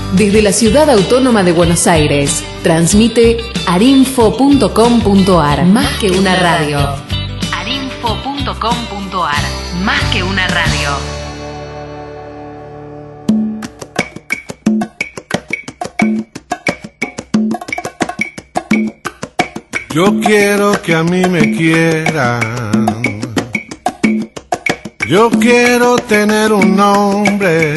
Desde la Ciudad Autónoma de Buenos Aires, transmite arinfo.com.ar. Más que una radio. arinfo.com.ar. Más que una radio. Yo quiero que a mí me quieran. Yo quiero tener un nombre.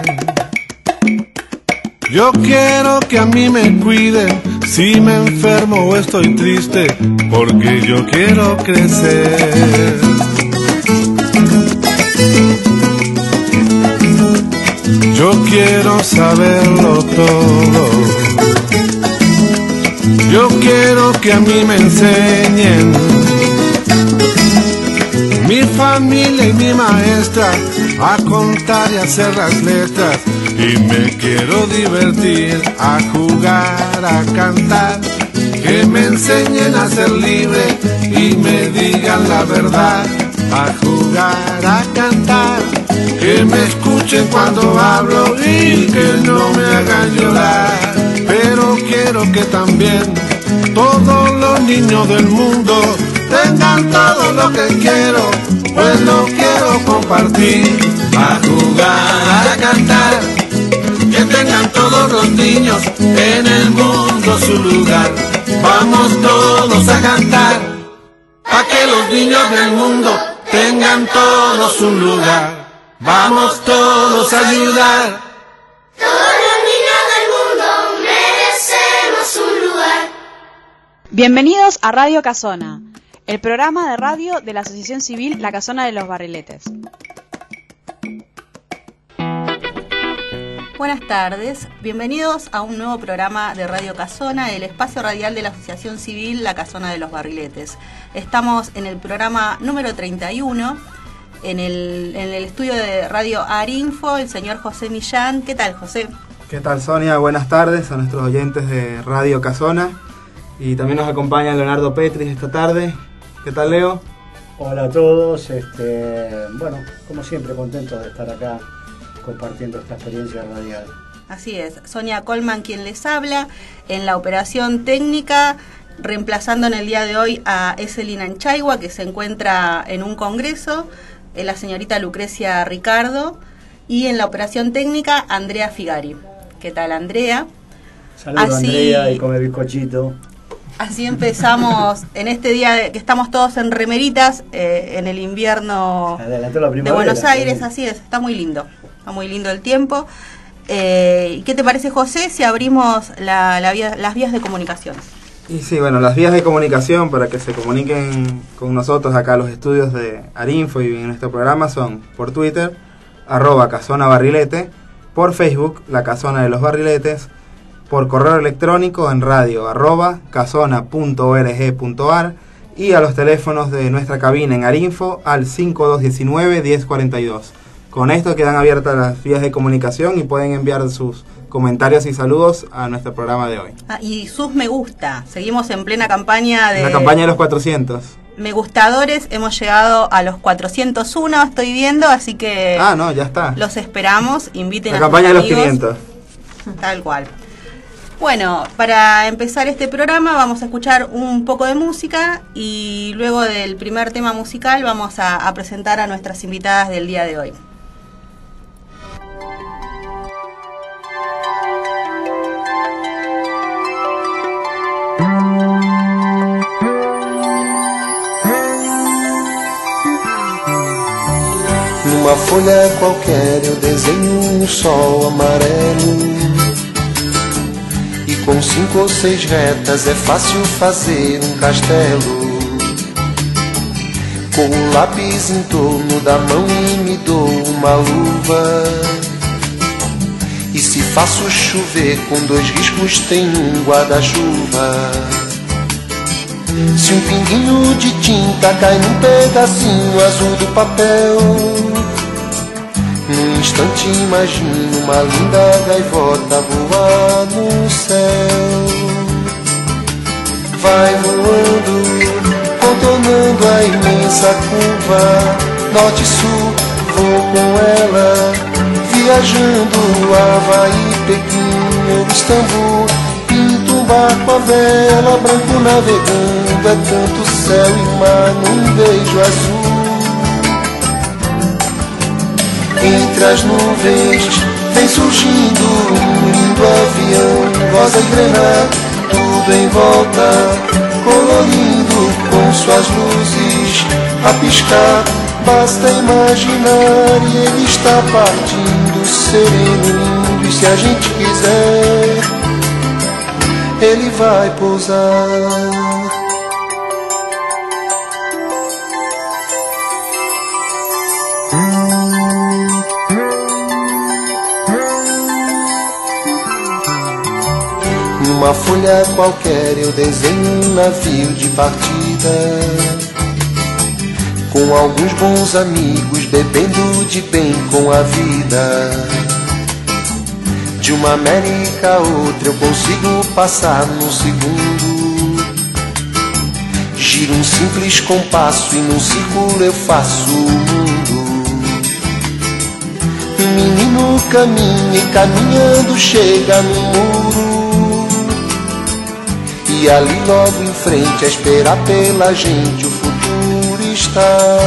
Yo quiero que a mí me cuiden si me enfermo o estoy triste, porque yo quiero crecer. Yo quiero saberlo todo. Yo quiero que a mí me enseñen mi familia y mi maestra a contar y hacer las letras. Y me quiero divertir, a jugar, a cantar. Que me enseñen a ser libre y me digan la verdad. A jugar, a cantar. Que me escuchen cuando hablo y que no me hagan llorar. Pero quiero que también todos los niños del mundo tengan todo lo que quiero, pues lo quiero compartir. A jugar, a cantar. Que tengan todos los niños en el mundo su lugar. Vamos todos a cantar, a que los niños del mundo tengan todos un lugar. Vamos todos a ayudar. Todos los niños del mundo merecemos un lugar. Bienvenidos a Radio Casona, el programa de radio de la Asociación Civil La Casona de los Barriletes. Buenas tardes, bienvenidos a un nuevo programa de Radio Casona, el espacio radial de la Asociación Civil La Casona de los Barriletes. Estamos en el programa número 31, en el estudio de Radio Arinfo, el señor José Millán. ¿Qué tal, José? ¿Qué tal, Sonia? Buenas tardes a nuestros oyentes de Radio Casona. Y también nos acompaña Leonardo Petris esta tarde. ¿Qué tal, Leo? Hola a todos, bueno, como siempre contento de estar acá compartiendo esta experiencia radial. Así es, Sonia Colman quien les habla, en la operación técnica, reemplazando en el día de hoy a Eselina Anchaigua, que se encuentra en un congreso, la señorita Lucrecia Ricardo, y en la operación técnica, Andrea Figari. ¿Qué tal, Andrea? Saludos, Andrea, y come bizcochito. Así empezamos en este día que estamos todos en remeritas, en el invierno de Buenos Aires. Así es, está muy lindo el tiempo. ¿Qué te parece, José, si abrimos las vías de comunicación? Y sí, bueno, las vías de comunicación para que se comuniquen con nosotros acá a los estudios de Arinfo y en este programa son por Twitter, @casonabarrilete, por Facebook, La Casona de los Barriletes, por correo electrónico en radio @casona.org.ar y a los teléfonos de nuestra cabina en Arinfo al 5219-1042. Con esto quedan abiertas las vías de comunicación y pueden enviar sus comentarios y saludos a nuestro programa de hoy. Y sus me gusta, seguimos en plena campaña de... La campaña de los 400. Me gustadores, hemos llegado a los 401, estoy viendo, así que... no, ya está. Los esperamos, inviten a sus campaña amigos. De los 500. Tal cual. Bueno, para empezar este programa vamos a escuchar un poco de música y luego del primer tema musical vamos a presentar a nuestras invitadas del día de hoy. Numa folha qualquer eu desenho sol amarelo e com 5 ou 6 retas é fácil fazer castelo. Com o lápis em torno da mão e me dou uma luva. E se faço chover com 2 riscos tem guarda-chuva. Se pinguinho de tinta cai num pedacinho azul do papel, num instante imagino uma linda gaivota voar no céu. Vai voando, contornando a imensa curva, norte e sul, vou com ela, viajando Havaí, Pequim, Istambul. Pinto um barco a vela, branco navegando, é tanto céu e mar num beijo azul. Entre as nuvens vem surgindo um lindo avião, rosa e grená, tudo em volta, colorindo com suas luzes a piscar. Basta imaginar e ele está partindo, sereno, lindo, e se a gente quiser, ele vai pousar. Numa folha qualquer eu desenho um navio de partida, com alguns bons amigos bebendo de bem com a vida. De uma América a outra eu consigo passar num segundo. Giro um simples compasso e num círculo eu faço o mundo. Um menino caminha e caminhando chega no muro, e ali logo em frente a esperar pela gente o futuro está.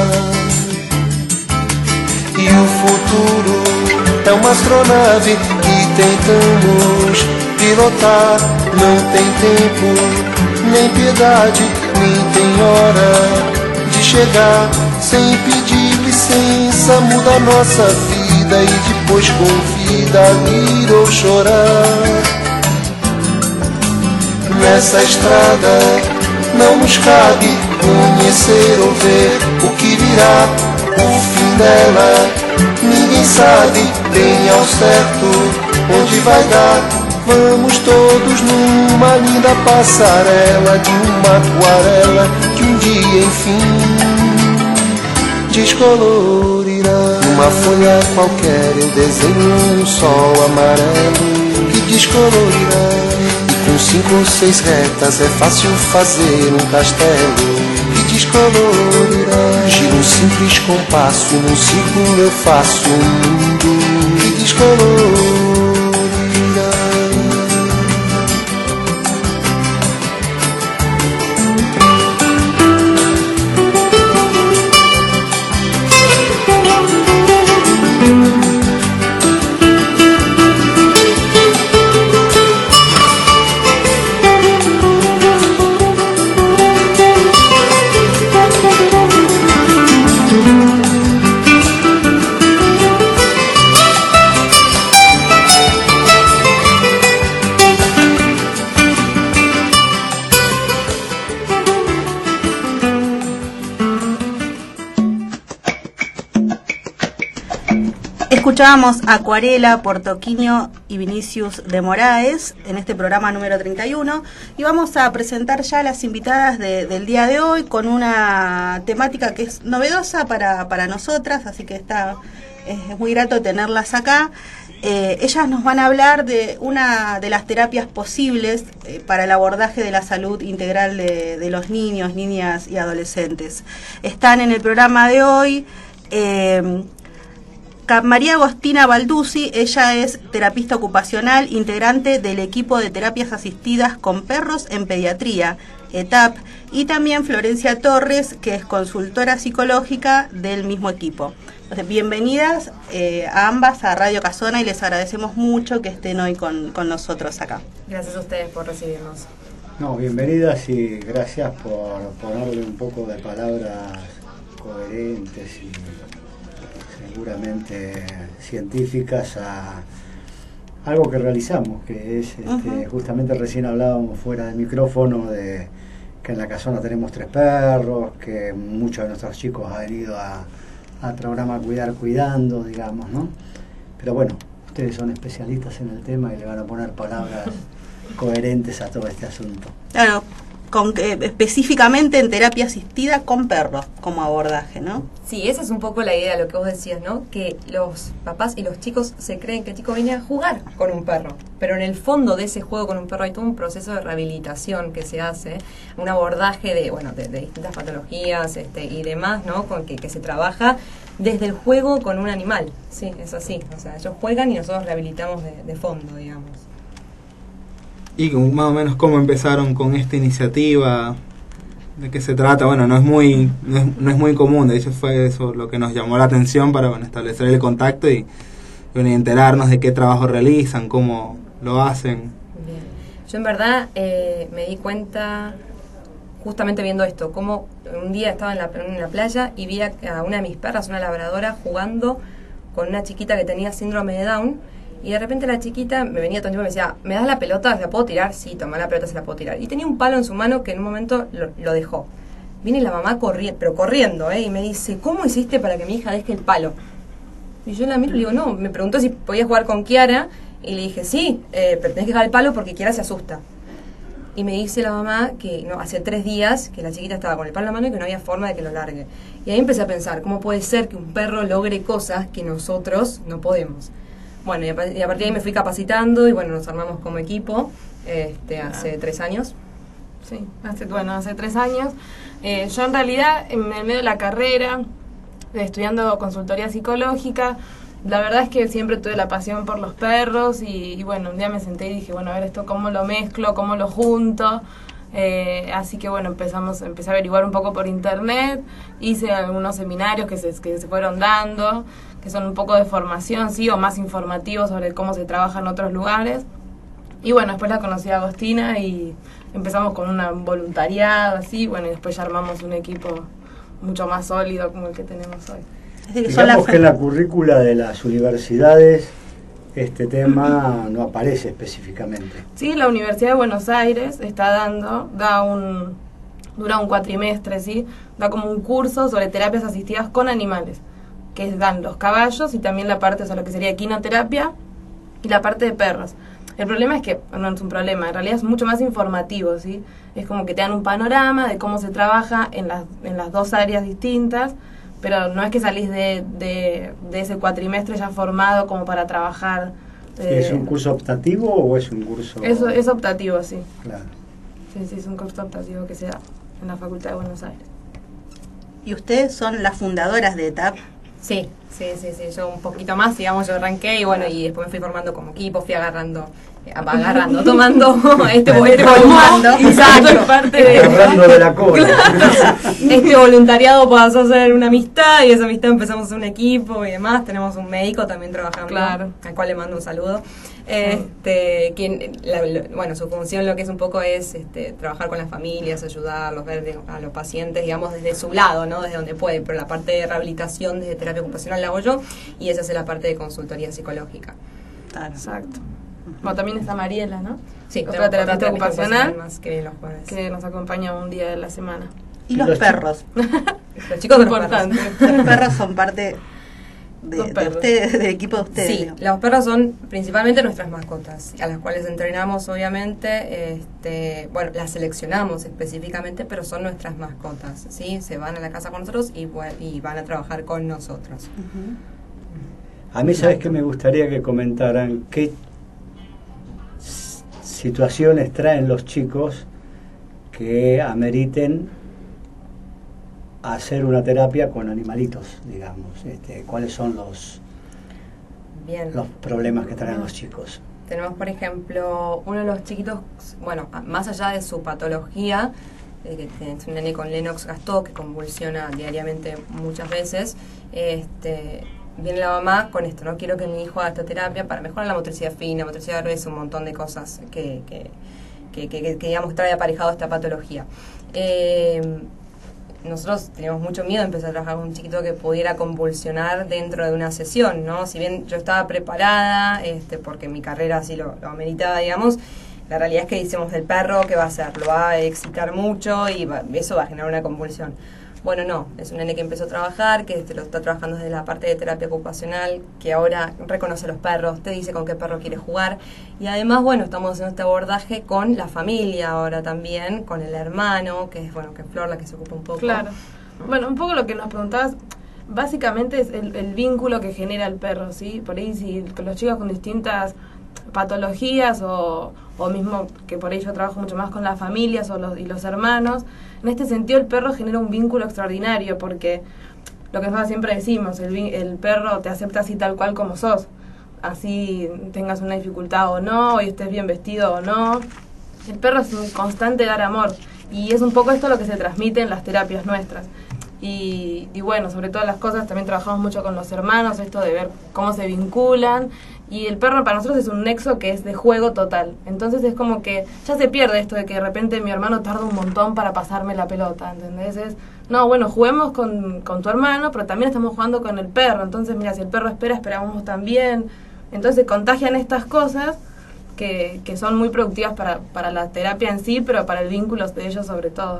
E o futuro é uma astronave que tentamos pilotar. Não tem tempo, nem piedade, nem tem hora de chegar. Sem pedir licença muda a nossa vida e depois convida a rir ou chorar. Nessa estrada não nos cabe conhecer ou ver o que virá, o fim dela ninguém sabe bem ao certo onde vai dar. Vamos todos numa linda passarela de uma aquarela que um dia enfim descolorirá. Numa folha qualquer eu desenho um sol amarelo que descolorirá. Com 5 ou 6 retas é fácil fazer um castelo que descolorirá. Giro um simples compasso e num círculo eu faço um mundo que descolorirá. Escuchábamos Acuarela por Toquinho y Vinicius de Moraes en este programa número 31 y vamos a presentar ya a las invitadas del día de hoy con una temática que es novedosa para nosotras, así que es muy grato tenerlas acá. Ellas nos van a hablar de una de las terapias posibles para el abordaje de la salud integral de los niños, niñas y adolescentes. Están en el programa de hoy María Agostina Balduzzi. Ella es terapista ocupacional, integrante del equipo de terapias asistidas con perros en pediatría, ETAP, y también Florencia Torres, que es consultora psicológica del mismo equipo. Entonces, bienvenidas a ambas a Radio Casona y les agradecemos mucho que estén hoy con nosotros acá. Gracias a ustedes por recibirnos. No, bienvenidas y gracias por ponerle un poco de palabras coherentes y seguramente científicas a algo que realizamos, que es justamente recién hablábamos fuera del micrófono de que en la casona tenemos 3 perros, que muchos de nuestros chicos han venido al programa Cuidar Cuidando, digamos, ¿no? Pero bueno, ustedes son especialistas en el tema y le van a poner palabras coherentes a todo este asunto. Claro, específicamente en terapia asistida con perros como abordaje, ¿no? Sí, esa es un poco la idea, lo que vos decías, ¿no? Que los papás y los chicos se creen que el chico viene a jugar con un perro, pero en el fondo de ese juego con un perro hay todo un proceso de rehabilitación que se hace, un abordaje de distintas patologías y demás, ¿no? Con que se trabaja desde el juego con un animal. Sí, es así. O sea, ellos juegan y nosotros rehabilitamos de fondo, digamos. Y más o menos cómo empezaron con esta iniciativa, de qué se trata. Bueno, no es muy común, de hecho fue eso lo que nos llamó la atención para establecer el contacto y enterarnos de qué trabajo realizan, cómo lo hacen. Bien. Yo en verdad me di cuenta justamente viendo esto, como un día estaba en la playa y vi a una de mis perras, una labradora, jugando con una chiquita que tenía síndrome de Down, y de repente la chiquita me venía todo el tiempo y me decía, ¿me das la pelota? ¿Se la puedo tirar? Sí, toma la pelota, se la puedo tirar. Y tenía un palo en su mano que en un momento lo dejó. Viene la mamá corriendo, y me dice, ¿cómo hiciste para que mi hija deje el palo? Y yo la miro y le digo, no, me preguntó si podía jugar con Kiara, y le dije, sí, pero tenés que dejar el palo porque Kiara se asusta. Y me dice la mamá que no, hace 3 días que la chiquita estaba con el palo en la mano y que no había forma de que lo largue. Y ahí empecé a pensar, ¿cómo puede ser que un perro logre cosas que nosotros no podemos? Bueno, y a partir de ahí me fui capacitando y bueno, nos armamos como equipo hace 3 años. Sí, hace 3 años. Yo en realidad, en el medio de la carrera, estudiando consultoría psicológica, la verdad es que siempre tuve la pasión por los perros y bueno, un día me senté y dije, bueno, a ver esto cómo lo mezclo, cómo lo junto. Así que bueno, empecé a averiguar un poco por internet, hice algunos seminarios que se fueron dando, que son un poco de formación, sí, o más informativos sobre cómo se trabaja en otros lugares. Y bueno, después la conocí a Agostina y empezamos con un voluntariado, así, bueno, y después ya armamos un equipo mucho más sólido como el que tenemos hoy. Digamos que en la currícula de las universidades este tema no aparece específicamente. Sí, la Universidad de Buenos Aires dura un cuatrimestre, ¿sí? Da como un curso sobre terapias asistidas con animales, que dan los caballos y también la parte, o sea, lo que sería equinoterapia y la parte de perros. El problema es que, no es un problema, en realidad es mucho más informativo, ¿sí? Es como que te dan un panorama de cómo se trabaja en las 2 áreas distintas, pero no es que salís de ese cuatrimestre ya formado como para trabajar. ¿Es un curso optativo o es un curso...? Es optativo, sí. Claro. Sí, es un curso optativo que se da en la Facultad de Buenos Aires. ¿Y ustedes son las fundadoras de ETAP? Sí, yo un poquito más, digamos, yo arranqué y bueno, y después me fui formando como equipo, fui tomando volumando. Exacto, parte de la cola. Este voluntariado pasó a ser una amistad y esa amistad empezamos a ser un equipo y demás. Tenemos un médico también trabajando, claro, al cual le mando un saludo. Bueno, su función lo que es un poco es trabajar con las familias, ayudarlos, ver a los pacientes, digamos, desde su lado, ¿no? Desde donde puede, pero la parte de rehabilitación desde terapia ocupacional la hago yo y esa es la parte de consultoría psicológica. Claro. Exacto. Bueno, también está Mariela, ¿no? Sí, otra terapeuta ocupacional más que viene los jueves, que nos acompaña un día de la semana. ¿Y los perros? Los chicos de los perros. Los perros son parte de ustedes, del equipo de ustedes. Sí, los perros son principalmente nuestras mascotas, a las cuales entrenamos obviamente, bueno, las seleccionamos específicamente, pero son nuestras mascotas, ¿sí? Se van a la casa con nosotros y van a trabajar con nosotros. A mí, ¿sabes qué? Me gustaría que comentaran qué situaciones traen los chicos que ameriten hacer una terapia con animalitos, digamos. ¿Cuáles son los problemas que traen los chicos? Tenemos, por ejemplo, uno de los chiquitos, bueno, más allá de su patología, que es un nene con Lennox-Gastaut que convulsiona diariamente muchas veces, viene la mamá con esto, no quiero que mi hijo haga esta terapia para mejorar la motricidad fina, motricidad gruesa, un montón de cosas que digamos trae aparejado esta patología. Nosotros teníamos mucho miedo de empezar a trabajar con un chiquito que pudiera convulsionar dentro de una sesión, ¿no? Si bien yo estaba preparada, porque mi carrera así lo ameritaba, digamos, la realidad es que decimos del perro, ¿qué va a hacer? Lo va a excitar mucho y eso va a generar una convulsión. Bueno, no, es un nene que empezó a trabajar, que lo está trabajando desde la parte de terapia ocupacional, que ahora reconoce los perros, te dice con qué perro quiere jugar. Y además, bueno, estamos haciendo este abordaje con la familia ahora también, con el hermano, que es, bueno, que es Flor la que se ocupa un poco. Claro. Bueno, un poco lo que nos preguntabas, básicamente es el vínculo que genera el perro, ¿sí? Por ahí, si los chicos con distintas patologías o mismo que por ahí yo trabajo mucho más con las familias y los hermanos, en este sentido el perro genera un vínculo extraordinario porque lo que nosotros siempre decimos, el perro te acepta así tal cual como sos. así tengas una dificultad o no, y estés bien vestido o no. El perro es un constante dar amor, y es un poco esto lo que se transmite en las terapias nuestras. Y bueno, sobre todas las cosas también trabajamos mucho con los hermanos, esto de ver cómo se vinculan, y el perro para nosotros es un nexo que es de juego total. Entonces es como que ya se pierde esto de que de repente mi hermano tarda un montón para pasarme la pelota, ¿entendés? No, bueno, juguemos con tu hermano, pero también estamos jugando con el perro. Entonces, mira, si el perro espera, esperamos también. Entonces contagian estas cosas que son muy productivas para la terapia en sí, pero para el vínculo de ellos sobre todo.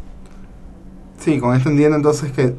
Sí, con esto entiendo entonces que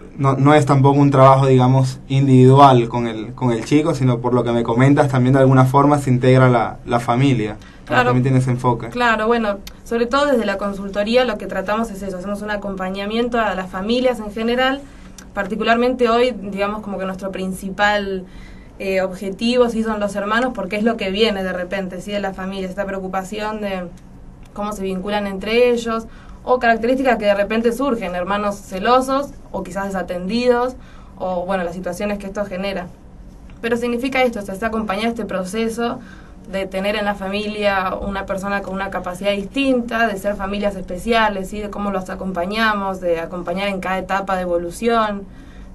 no es tampoco un trabajo, digamos, individual con el chico, sino por lo que me comentas, también de alguna forma se integra la familia. Claro, también tiene ese enfoque. Claro, bueno, sobre todo desde la consultoría lo que tratamos es eso, hacemos un acompañamiento a las familias en general, particularmente hoy, digamos, como que nuestro principal objetivo sí son los hermanos, porque es lo que viene de repente, sí, de la familia, esta preocupación de cómo se vinculan entre ellos, o características que de repente surgen, hermanos celosos, o quizás desatendidos, o bueno, las situaciones que esto genera. Pero significa esto, es acompañar este proceso de tener en la familia una persona con una capacidad distinta, de ser familias especiales, ¿sí? De cómo los acompañamos, de acompañar en cada etapa de evolución,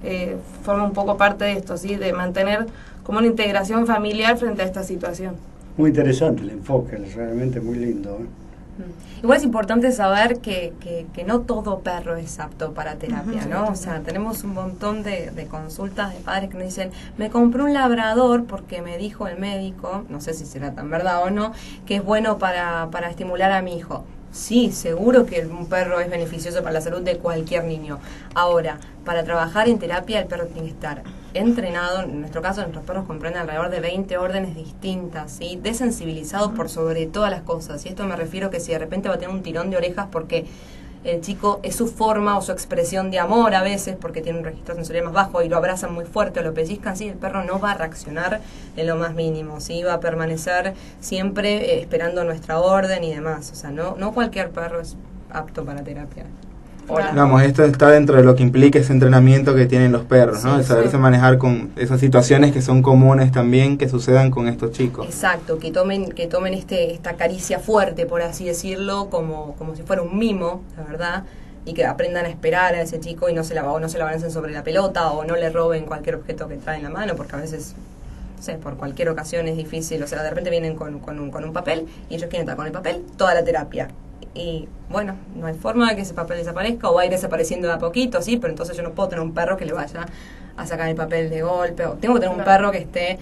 forma un poco parte de esto, ¿sí? De mantener como una integración familiar frente a esta situación. Muy interesante el enfoque, es realmente muy lindo, ¿eh? Igual es importante saber que no todo perro es apto para terapia, ¿no? O sea, tenemos un montón de consultas de padres que nos dicen, me compré un labrador porque me dijo el médico, no sé si será tan verdad o no, que es bueno para estimular a mi hijo. Sí, seguro que un perro es beneficioso para la salud de cualquier niño. Ahora, para trabajar en terapia el perro tiene que estar entrenado. En nuestro caso, nuestros perros comprenden alrededor de 20 órdenes distintas, ¿sí? Desensibilizados por sobre todas las cosas. Y esto me refiero que si de repente va a tener un tirón de orejas porque el chico es su forma o su expresión de amor a veces, porque tiene un registro sensorial más bajo y lo abrazan muy fuerte o lo pellizcan, sí, el perro no va a reaccionar en lo más mínimo, sí, va a permanecer siempre esperando nuestra orden y demás. O sea, no cualquier perro es apto para terapia. Hola. Digamos, esto está dentro de lo que implica ese entrenamiento que tienen los perros, ¿no? Sí, el saberse manejar con esas situaciones que son comunes también que sucedan con estos chicos. Exacto, que tomen esta caricia fuerte, por así decirlo, como si fuera un mimo, la verdad, y que aprendan a esperar a ese chico y no se la avancen sobre la pelota o no le roben cualquier objeto que trae en la mano, porque a veces, no sé, por cualquier ocasión es difícil. O sea, de repente vienen con un papel y ellos quieren estar con el papel toda la terapia. Y bueno, no hay forma de que ese papel desaparezca, o va a ir desapareciendo de a poquito, sí, pero entonces yo no puedo tener un perro que le vaya a sacar el papel de golpe, o tengo que tener un perro que esté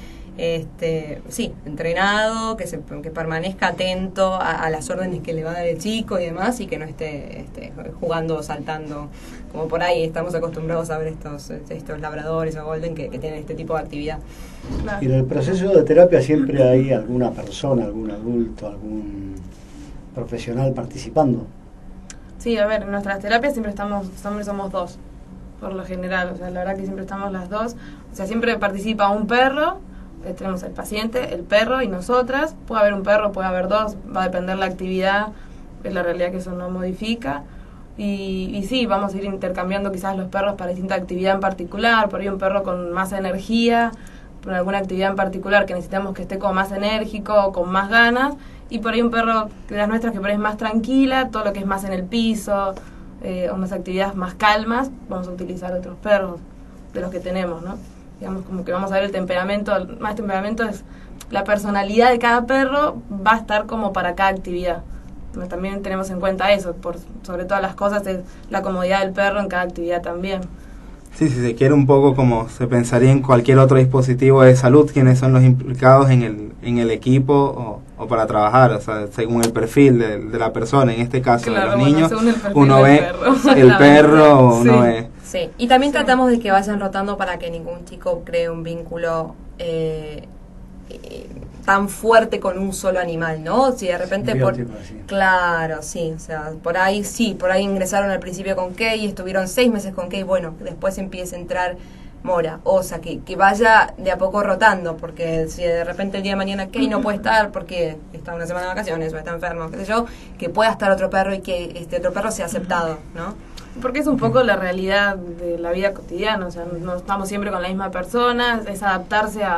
entrenado, que permanezca atento a las órdenes que le va a dar el chico y demás, y que no esté jugando o saltando, como por ahí estamos acostumbrados a ver estos labradores o golden que tienen este tipo de actividad. Claro. Y en el proceso de terapia siempre hay alguna persona, algún adulto, algún profesional participando. Sí, a ver, en nuestras terapias siempre somos dos, por lo general, o sea, la verdad que siempre estamos las dos, o sea, siempre participa un perro, tenemos el paciente, el perro y nosotras, puede haber un perro, puede haber dos, va a depender la actividad, es la realidad que eso no modifica, y sí, vamos a ir intercambiando quizás los perros para distinta actividad en particular, por ahí un perro con más energía, por alguna actividad en particular que necesitamos que esté como más enérgico o con más ganas, y por ahí un perro de las nuestras que por ahí es más tranquila, todo lo que es más en el piso, unas actividades más calmas, vamos a utilizar otros perros de los que tenemos, ¿no? Digamos, como que vamos a ver el temperamento, más temperamento es la personalidad de cada perro, va a estar como para cada actividad. También tenemos en cuenta eso, sobre todas las cosas, es la comodidad del perro en cada actividad también. Sí, si se quiere un poco como se pensaría en cualquier otro dispositivo de salud, quiénes son los implicados en el equipo o para trabajar, o sea, según el perfil de la persona, en este caso claro, de los niños, uno ve el perro, uno ve... Sí, y también tratamos de que vayan rotando para que ningún chico cree un vínculo tan fuerte con un solo animal, ¿no? Si de repente claro, sí, o sea, por ahí ingresaron al principio con Kay y estuvieron 6 meses con Kay, bueno, después empieza a entrar Mora, Osa, que vaya de a poco rotando, porque si de repente el día de mañana Kay no puede estar porque está una semana de vacaciones o está enfermo, qué sé yo, que pueda estar otro perro y que este otro perro sea aceptado, ¿no? Porque es un poco la realidad de la vida cotidiana, o sea, no estamos siempre con la misma persona, es adaptarse a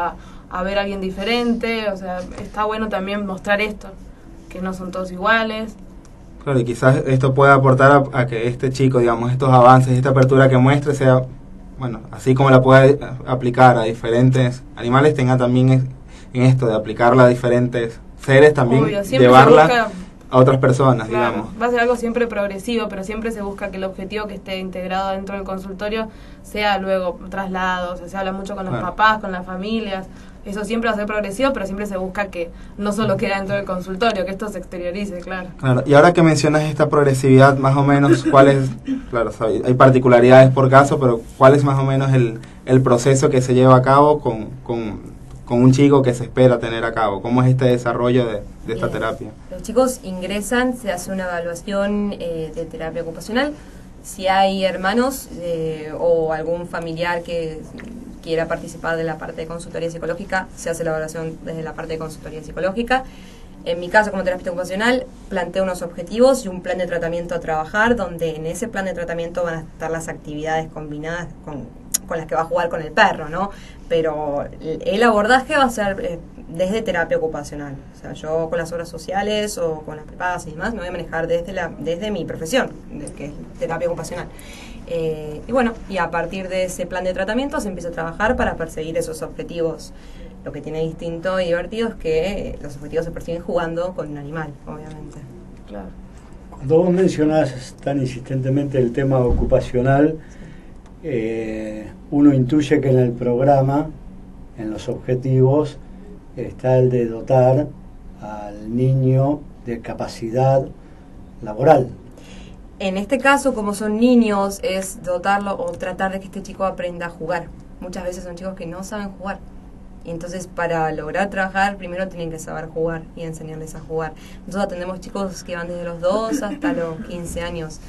a ver a alguien diferente, o sea, está bueno también mostrar esto, que no son todos iguales. Claro, y quizás esto pueda aportar a que este chico, digamos, estos avances, esta apertura que muestre sea, bueno, así como la puede aplicar a diferentes animales, tenga también en esto de aplicarla a diferentes seres, también Obvio, llevarla a otras personas, claro, digamos. va a ser algo siempre progresivo, pero siempre se busca que el objetivo que esté integrado dentro del consultorio sea luego trasladado, o sea, se habla mucho con los papás, con las familias, eso siempre va a ser progresivo, pero siempre se busca que no solo quede dentro del consultorio, que esto se exteriorice, claro. Claro, y ahora que mencionas esta progresividad, más o menos, ¿cuál es, claro, hay particularidades por caso, pero cuál es más o menos el proceso que se lleva a cabo con un chico que se espera tener a cabo? ¿Cómo es este desarrollo de esta terapia? Los chicos ingresan, se hace una evaluación de terapia ocupacional. Si hay hermanos o algún familiar que quiera participar de la parte de consultoría psicológica, se hace la evaluación desde la parte de consultoría psicológica. En mi caso, como terapeuta ocupacional, planteo unos objetivos y un plan de tratamiento a trabajar, donde en ese plan de tratamiento van a estar las actividades combinadas con las que va a jugar con el perro, ¿no? Pero el abordaje va a ser desde terapia ocupacional. O sea, yo con las obras sociales o con las prepagas y demás me voy a manejar desde mi profesión, que es terapia ocupacional. Y bueno, y a partir de ese plan de tratamiento se empieza a trabajar para perseguir esos objetivos. Lo que tiene distinto y divertido es que los objetivos se persiguen jugando con un animal, obviamente. Claro. Cuando vos mencionás tan insistentemente el tema ocupacional, uno intuye que en el programa, en los objetivos, está el de dotar al niño de capacidad laboral. En este caso, como son niños, es dotarlo o tratar de que este chico aprenda a jugar. Muchas veces son chicos que no saben jugar. Y entonces, para lograr trabajar, primero tienen que saber jugar y enseñarles a jugar. Nosotros atendemos chicos que van desde los 2 hasta los 15 años.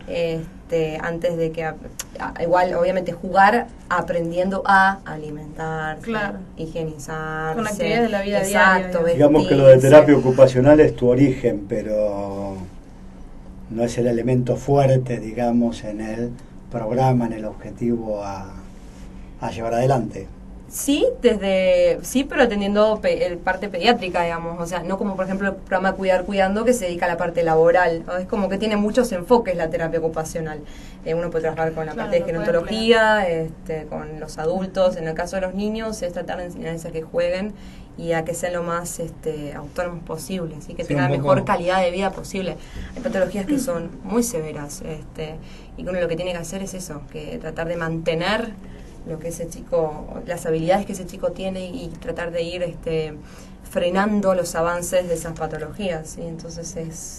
Antes de que igual obviamente jugar aprendiendo a alimentarse, claro, higienizarse, con actividades de la vida exacto, diaria. Digamos que lo de terapia ocupacional es tu origen, pero no es el elemento fuerte, digamos, en el programa, en el objetivo a llevar adelante. Sí, pero atendiendo parte pediátrica, digamos, o sea, no como por ejemplo el programa Cuidando, que se dedica a la parte laboral, ¿no? Es como que tiene muchos enfoques la terapia ocupacional. Uno puede trabajar con la parte de gerontología, con los adultos. En el caso de los niños es tratar de enseñarles a que jueguen y a que sean lo más autónomos posible, ¿sí? Que tengan la mejor calidad de vida posible. Hay patologías que son muy severas, y uno lo que tiene que hacer es eso, que tratar de mantener lo que ese chico, las habilidades que ese chico tiene y tratar de ir frenando los avances de esas patologías, ¿sí? Entonces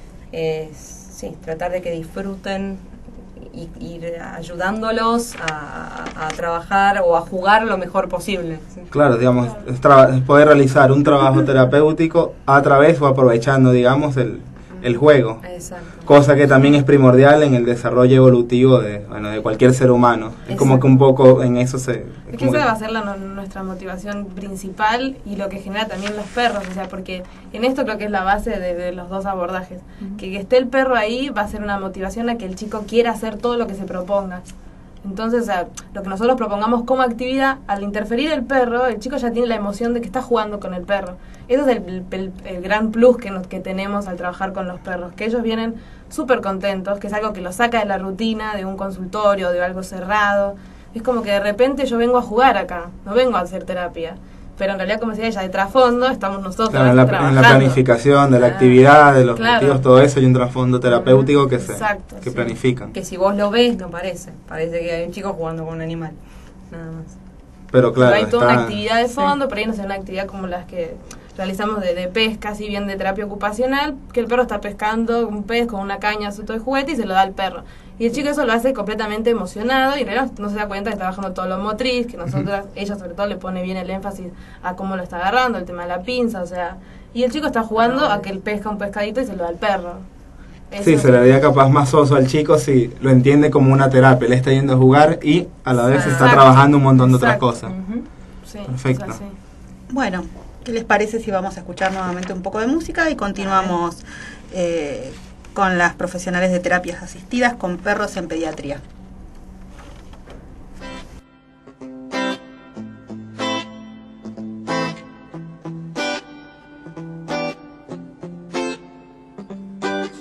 sí, tratar de que disfruten y ir ayudándolos a trabajar o a jugar lo mejor posible, ¿sí? Claro, digamos, es poder realizar un trabajo terapéutico a través o aprovechando, digamos, el juego. Exacto. Cosa que también es primordial en el desarrollo evolutivo de cualquier ser humano. Es Exacto. Como que un poco en eso Es que esa va a ser nuestra motivación principal y lo que genera también los perros, o sea, porque en esto creo que es la base de los dos abordajes. Que esté el perro ahí va a ser una motivación a que el chico quiera hacer todo lo que se proponga. Entonces, o sea, lo que nosotros propongamos como actividad, al interferir el perro, el chico ya tiene la emoción de que está jugando con el perro. Eso es el gran plus que tenemos al trabajar con los perros, que ellos vienen súper contentos, que es algo que los saca de la rutina, de un consultorio, de algo cerrado. Es como que de repente yo vengo a jugar acá, no vengo a hacer terapia. Pero en realidad, como decía ella, de trasfondo estamos nosotros trabajando. En la planificación de la actividad, de los objetivos, todo eso, hay un trasfondo terapéutico que Exacto, que planifican. Que si vos lo ves, no parece que hay un chico jugando con un animal, nada más. Pero claro, Pero hay toda una actividad de fondo, por ahí no es una actividad como las que realizamos de pesca, así bien de terapia ocupacional, que el perro está pescando un pez con una caña, su todo de juguete y se lo da al perro. Y el chico eso lo hace completamente emocionado y en realidad no se da cuenta que está trabajando todo lo motriz, que ella sobre todo le pone bien el énfasis a cómo lo está agarrando, el tema de la pinza, o sea, y el chico está jugando a que él pesca un pescadito y se lo da al perro. Eso sí, se le haría capaz más soso al chico si lo entiende como una terapia. Él está yendo a jugar y a la vez está trabajando un montón de otras cosas. Sí, perfecto. O sea, sí. Bueno, ¿qué les parece si vamos a escuchar nuevamente un poco de música y continuamos con las profesionales de terapias asistidas con perros en pediatría?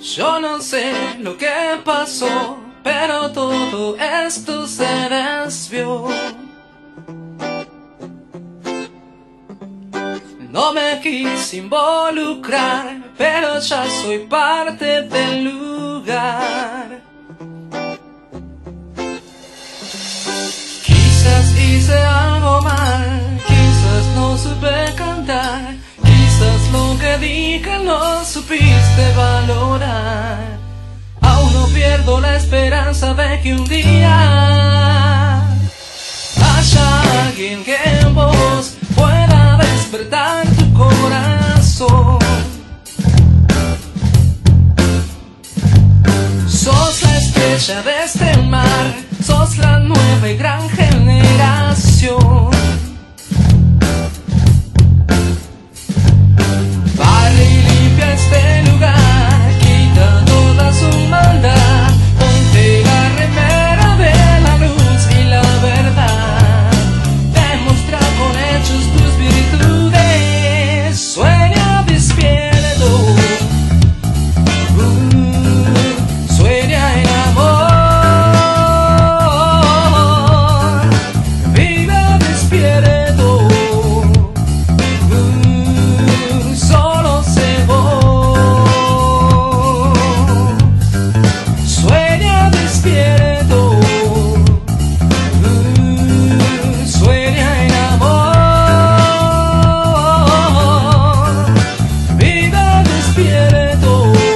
Yo no sé lo que pasó, pero todo esto se desvió. No me quise involucrar, pero ya soy parte del lugar. Quizás hice algo mal, quizás no supe cantar, quizás lo que dije no supiste valorar. Aún no pierdo la esperanza de que un día haya alguien que en vos pueda despertar tu corazón. Sos la estrella de este mar, sos la nueva y gran generación. Barre y limpia este lugar, quita toda su maldad, ponte la remera de la luz y la verdad. Demuestra con hechos tus virtudes, sueña despierto, sueña en amor, vive despierto, solo sé vos, sueña despierto, sueña en amor, vive despierto.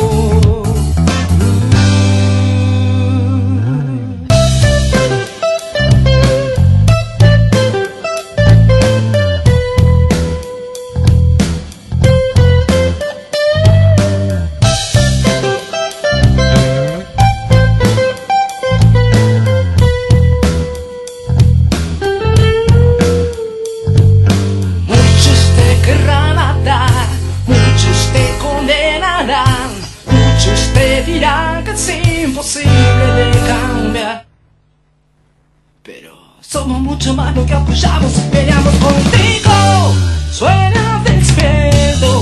Muchos te querrán atar, muchos te condenarán, muchos te dirán que es imposible de cambiar. Pero somos mucho más lo que apoyamos y peleamos contigo. Sueña despierto,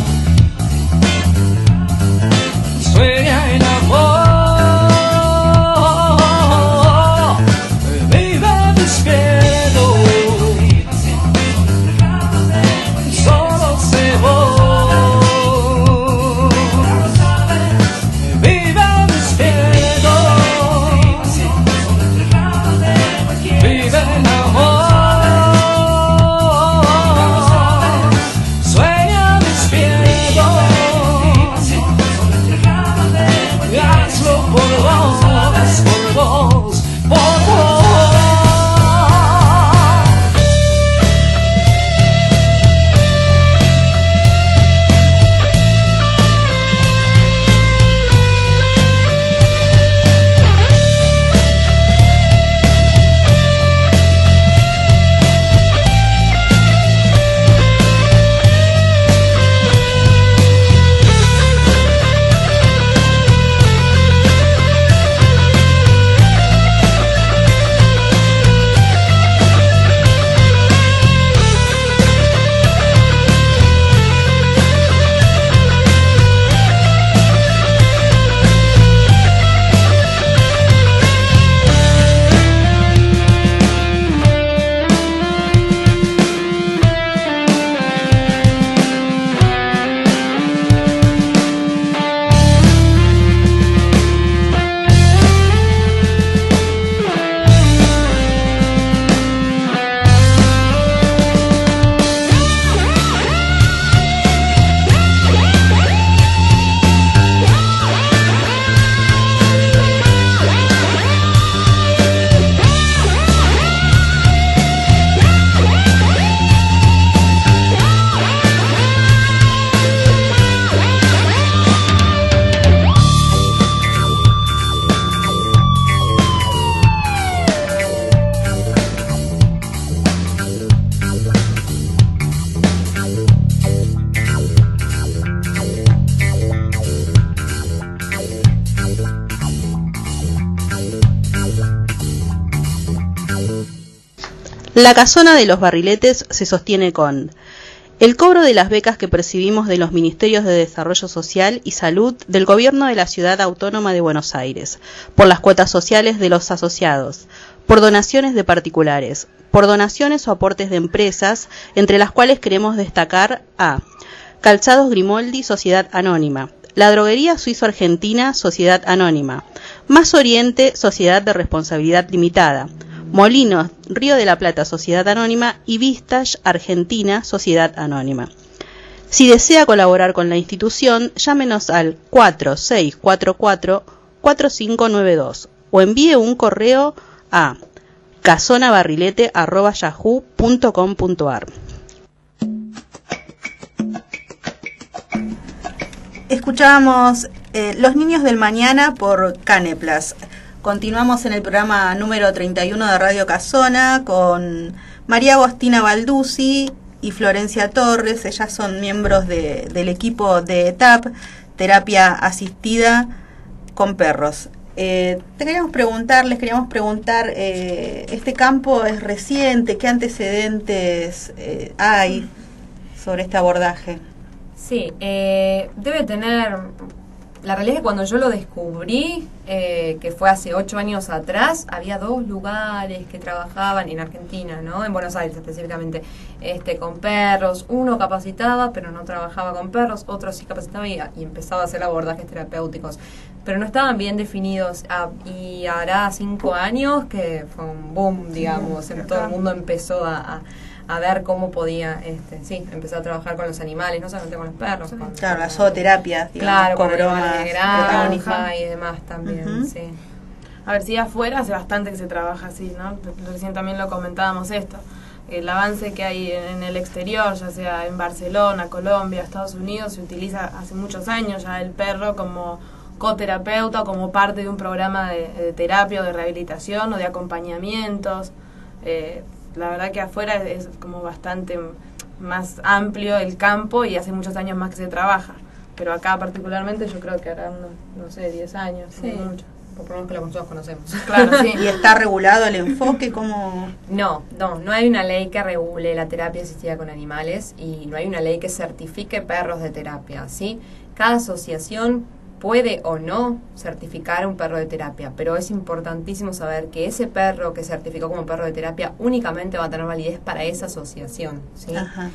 sueña en amor, vive despierto, solo sé vos, vive despierto, vive en amor, sueña despierto, hazlo por vos, por vos, por vos. La casona de los barriletes se sostiene con El cobro de las becas que percibimos de los Ministerios de Desarrollo Social y Salud del Gobierno de la Ciudad Autónoma de Buenos Aires, por las cuotas sociales de los asociados, por donaciones de particulares, por donaciones o aportes de empresas, entre las cuales queremos destacar a Calzados Grimoldi, Sociedad Anónima, La Droguería Suizo-Argentina, Sociedad Anónima, Más Oriente, Sociedad de Responsabilidad Limitada, Molinos, Río de la Plata, Sociedad Anónima y Vistage Argentina, Sociedad Anónima. Si desea colaborar con la institución, llámenos al 4644-4592 o envíe un correo a casonabarrilete@yahoo.com.ar. Escuchábamos Los Niños del Mañana por Caneplas. Continuamos en el programa número 31 de Radio Casona con María Agostina Balduzzi y Florencia Torres. Ellas son miembros del equipo de ETAP, Terapia Asistida con Perros. Les queríamos preguntar, ¿este campo es reciente? ¿Qué antecedentes hay sobre este abordaje? Sí, debe tener... La realidad es que cuando yo lo descubrí, que fue hace 8 años atrás, había 2 lugares que trabajaban en Argentina, ¿no? En Buenos Aires específicamente, con perros. Uno capacitaba, pero no trabajaba con perros. Otro sí capacitaba y empezaba a hacer abordajes terapéuticos. Pero no estaban bien definidos. Y hará 5 años que fue un boom, digamos. Todo el mundo empezó a ver cómo podía, empezar a trabajar con los animales, no solamente con los perros. Claro, la zooterapia, claro, con bromas animales de granja y demás también, sí. A ver, si afuera hace bastante que se trabaja así, ¿no? Recién también lo comentábamos esto. El avance que hay en el exterior, ya sea en Barcelona, Colombia, Estados Unidos, se utiliza hace muchos años ya el perro como coterapeuta o como parte de un programa de terapia o de rehabilitación o de acompañamientos. La verdad que afuera es como bastante más amplio el campo y hace muchos años más que se trabaja. Pero acá particularmente yo creo que hará unos, 10 años, sí. No mucho. Por lo menos que nosotros conocemos. Claro, sí. ¿Y está regulado el enfoque? ¿Cómo? No hay una ley que regule la terapia asistida con animales y no hay una ley que certifique perros de terapia, ¿sí? Cada asociación puede o no certificar un perro de terapia, pero es importantísimo saber que ese perro que certificó como perro de terapia únicamente va a tener validez para esa asociación, ¿sí? Ajá.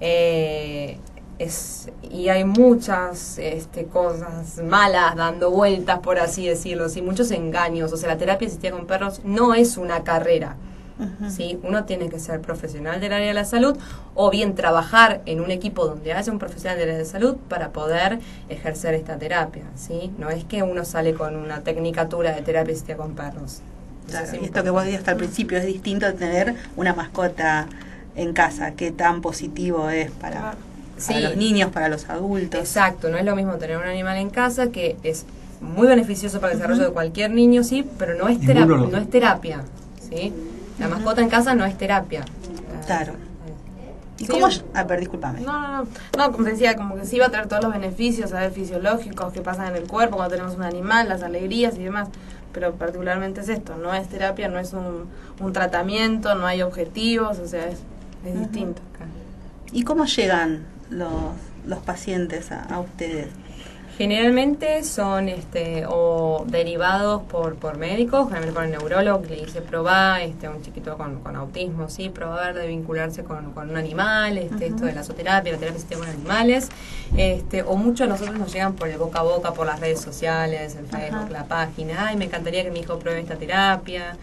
Y hay muchas cosas malas dando vueltas, por así decirlo, ¿sí? Muchos engaños. O sea, la terapia asistida con perros no es una carrera. ¿Sí? Uno tiene que ser profesional del área de la salud o bien trabajar en un equipo donde haya un profesional del área de salud para poder ejercer esta terapia, ¿sí? No es que uno sale con una tecnicatura de terapia asistida con perros. Claro, y esto que vos decías al principio es distinto de tener una mascota en casa. ¿Qué tan positivo es para los niños, para los adultos? Exacto, no es lo mismo tener un animal en casa, que es muy beneficioso para el desarrollo de cualquier niño, sí, pero no es terapia, ¿sí? La mascota en casa no es terapia. Claro. ¿Y sí, cómo? Discúlpame. No, como decía, como que sí va a traer todos los beneficios, ¿sabes? Fisiológicos que pasan en el cuerpo cuando tenemos un animal, las alegrías y demás. Pero particularmente es esto, no es terapia, no es un tratamiento, no hay objetivos, o sea, es distinto. ¿Y cómo llegan los pacientes a ustedes? Generalmente son o derivados por médicos, generalmente por el neurólogo, que le dice probá a un chiquito con autismo, sí, probar de vincularse con un animal, esto de la zooterapia, la terapia asistida con animales, o muchos de nosotros nos llegan por el boca a boca, por las redes sociales, el Facebook, la página, me encantaría que mi hijo pruebe esta terapia,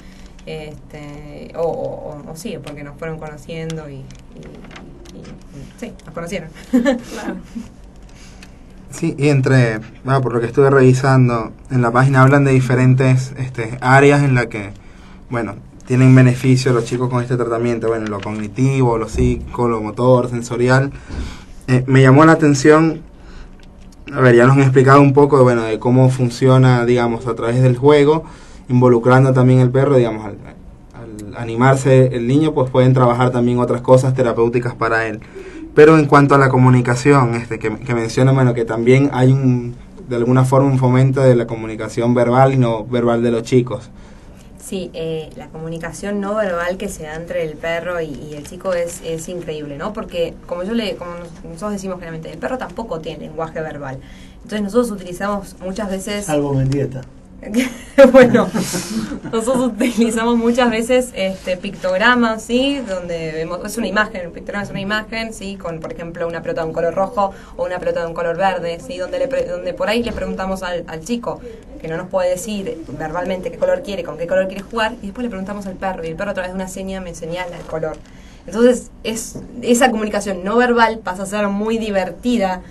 o sí, porque nos fueron conociendo y sí, nos conocieron. Claro. Sí, y por lo que estuve revisando, en la página hablan de diferentes áreas en las que, tienen beneficio los chicos con este tratamiento, lo cognitivo, lo psico, lo motor, sensorial. Me llamó la atención, ya nos han explicado un poco de cómo funciona, digamos, a través del juego, involucrando también el perro, digamos, al animarse el niño, pues pueden trabajar también otras cosas terapéuticas para él. Pero en cuanto a la comunicación, que menciona, que también hay de alguna forma un fomento de la comunicación verbal y no verbal de los chicos. Sí, la comunicación no verbal que se da entre el perro y el chico es increíble, ¿no? Porque como nosotros decimos claramente, el perro tampoco tiene lenguaje verbal. Entonces nosotros utilizamos muchas veces... Salvo Mendieta. Bueno, nosotros utilizamos muchas veces pictogramas, ¿sí? Donde vemos, es una imagen, un pictograma es una imagen, ¿sí? Con, por ejemplo, una pelota de un color rojo o una pelota de un color verde, ¿sí? Donde por ahí le preguntamos al chico, que no nos puede decir verbalmente qué color quiere, con qué color quiere jugar, y después le preguntamos al perro, y el perro a través de una seña me señala el color. Entonces, esa comunicación no verbal pasa a ser muy divertida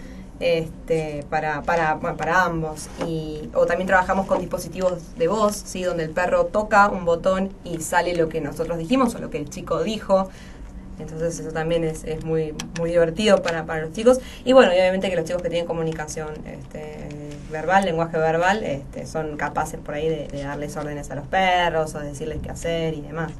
para ambos. O también trabajamos con dispositivos de voz, ¿sí? Donde el perro toca un botón y sale lo que nosotros dijimos o lo que el chico dijo. Entonces eso también es muy muy divertido para los chicos. Y bueno, y obviamente que los chicos que tienen comunicación verbal, lenguaje verbal, son capaces por ahí de darles órdenes a los perros o de decirles qué hacer y demás.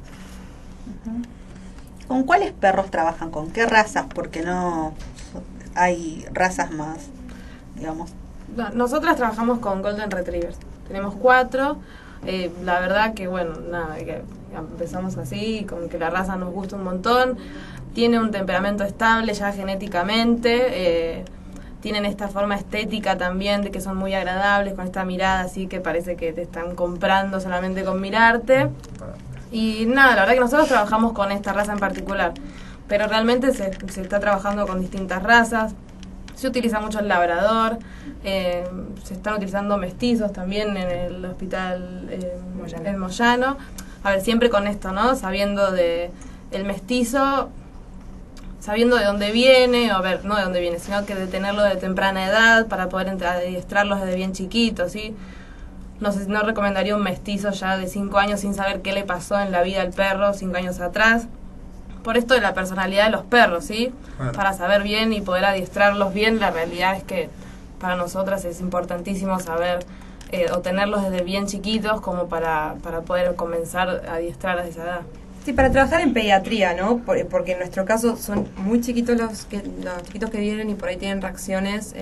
¿Con cuáles perros trabajan? ¿Con qué razas? Porque no hay razas más, digamos. Nosotras trabajamos con Golden Retrievers. Tenemos 4. La verdad que, bueno, nada, que empezamos así, con que la raza nos gusta un montón. Tiene un temperamento estable ya genéticamente. Tienen esta forma estética también de que son muy agradables, con esta mirada así que parece que te están comprando solamente con mirarte. Y nada, la verdad que nosotros trabajamos con esta raza en particular. Pero realmente se está trabajando con distintas razas. Se utiliza mucho el labrador, se están utilizando mestizos también en el hospital en Moyano. A ver, siempre con esto, ¿no? Sabiendo de el mestizo, sabiendo de dónde viene, o a ver, no de dónde viene, sino que de tenerlo de temprana edad para poder adiestrarlos desde bien chiquitos, ¿sí? No sé, no recomendaría un mestizo ya de 5 años sin saber qué le pasó en la vida al perro 5 años atrás. Por esto de la personalidad de los perros, ¿sí? Bueno. Para saber bien y poder adiestrarlos bien, la realidad es que para nosotras es importantísimo saber o tenerlos desde bien chiquitos como para poder comenzar a adiestrar a esa edad. Sí, para trabajar en pediatría, ¿no? Porque en nuestro caso son muy chiquitos los chiquitos que vienen y por ahí tienen reacciones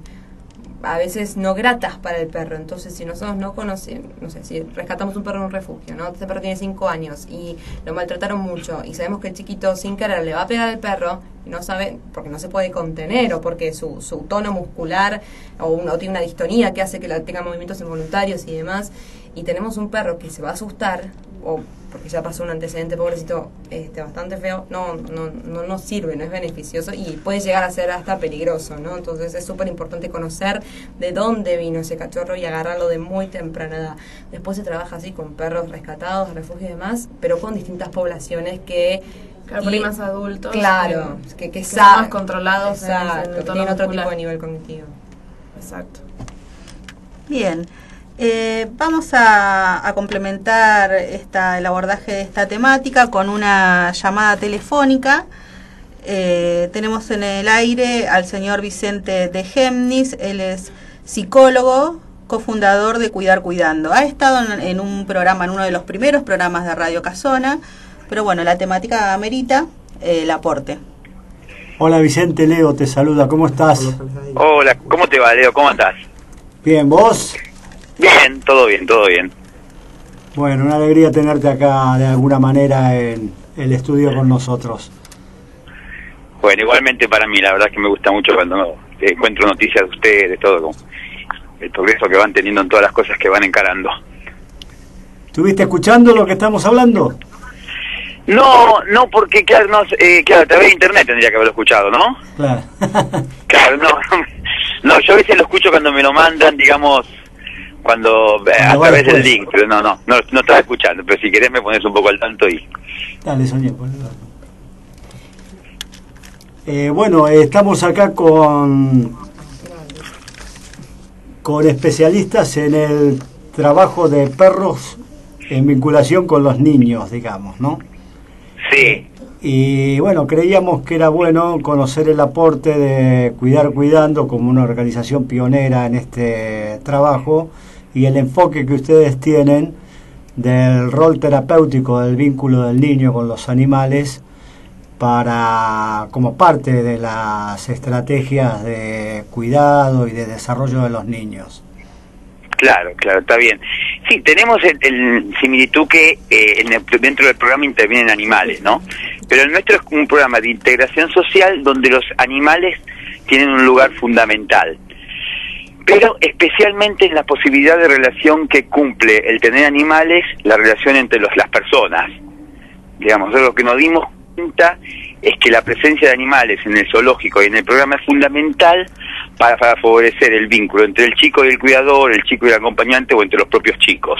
a veces no gratas para el perro. Entonces, si nosotros no conocemos, no sé, si rescatamos un perro en un refugio, ¿no? Este perro tiene 5 años y lo maltrataron mucho y sabemos que el chiquito sin querer le va a pegar al perro y no sabe, porque no se puede contener o porque su tono muscular o tiene una distonía que hace que tenga movimientos involuntarios y demás, y tenemos un perro que se va a asustar o porque ya pasó un antecedente pobrecito bastante feo, no sirve, no es beneficioso y puede llegar a ser hasta peligroso, ¿no? Entonces es súper importante conocer de dónde vino ese cachorro y agarrarlo de muy temprana edad. Después se trabaja así con perros rescatados, refugios y demás, pero con distintas poblaciones que... Claro, por ahí más adultos. Claro, que son más controlados. Exacto, en el que tienen otro tipo de nivel cognitivo. Exacto. Bien. Vamos a complementar el abordaje de esta temática con una llamada telefónica. Tenemos en el aire al señor Vicente de Gemnis. Él es psicólogo, cofundador de Cuidar Cuidando. Ha estado en un programa, en uno de los primeros programas de Radio Casona, pero bueno, la temática amerita el aporte. Hola Vicente, Leo te saluda, ¿cómo estás? Hola, ¿cómo te va, Leo? ¿Cómo estás? Bien, ¿vos? Bien, todo bien, todo bien. Bueno, una alegría tenerte acá de alguna manera en el estudio con nosotros. Bueno, igualmente para mí, la verdad que me gusta mucho cuando encuentro noticias de ustedes, todo, con el progreso que van teniendo en todas las cosas que van encarando. ¿Estuviste escuchando lo que estamos hablando? No, porque claro, claro, a través de internet tendría que haberlo escuchado, ¿no? Claro. Claro, no, yo a veces lo escucho cuando me lo mandan, digamos, cuando a través del link, pero no estaba escuchando, pero si querés me pones un poco al tanto y... Dale, Sonia, ponelo. Bueno, estamos acá con especialistas en el trabajo de perros en vinculación con los niños, digamos, ¿no? Sí. Y bueno, creíamos que era bueno conocer el aporte de Cuidar Cuidando como una organización pionera en este trabajo y el enfoque que ustedes tienen del rol terapéutico del vínculo del niño con los animales como parte de las estrategias de cuidado y de desarrollo de los niños. Claro, está bien. Sí, tenemos el similitud que dentro del programa intervienen animales, ¿no? Pero el nuestro es un programa de integración social donde los animales tienen un lugar fundamental. Pero especialmente en la posibilidad de relación que cumple el tener animales, la relación entre las personas. Digamos, lo que nos dimos cuenta es que la presencia de animales en el zoológico y en el programa es fundamental para favorecer el vínculo entre el chico y el cuidador, el chico y el acompañante o entre los propios chicos.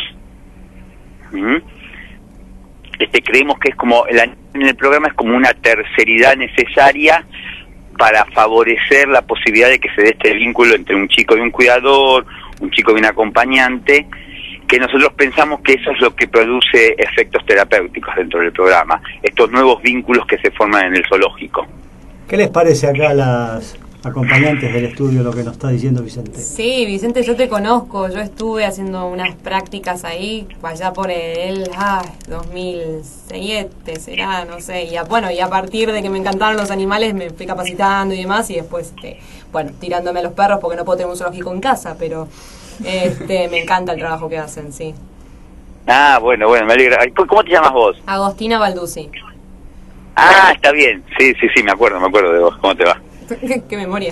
Creemos que es como en el programa es como una terceridad necesaria para favorecer la posibilidad de que se dé este vínculo entre un chico y un cuidador, un chico y un acompañante, que nosotros pensamos que eso es lo que produce efectos terapéuticos dentro del programa, estos nuevos vínculos que se forman en el zoológico. ¿Qué les parece acá a las acompañantes del estudio lo que nos está diciendo Vicente? Sí, Vicente, yo te conozco, yo estuve haciendo unas prácticas ahí, allá por el 2007, será, no sé, y a partir de que me encantaron los animales me fui capacitando y demás, y después, tirándome a los perros porque no puedo tener un zoológico en casa, pero me encanta el trabajo que hacen, sí. Ah, bueno, me alegra. ¿Cómo te llamas vos? Agostina Balduzzi. Ah, está bien, sí, me acuerdo de vos, ¿cómo te va? Qué memoria.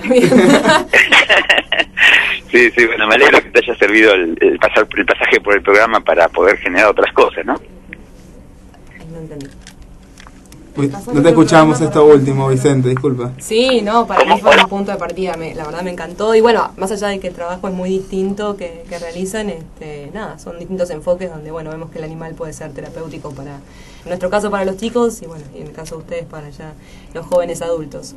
Sí, bueno, me alegro que te haya servido el pasaje por el programa para poder generar otras cosas, ¿no? No entendí. No te escuchamos esto último, Vicente, disculpa. Sí, no, para mí fue un punto de partida, la verdad me encantó. Y bueno, más allá de que el trabajo es muy distinto que realizan, son distintos enfoques donde, vemos que el animal puede ser terapéutico para, en nuestro caso para los chicos, y en el caso de ustedes para ya los jóvenes adultos.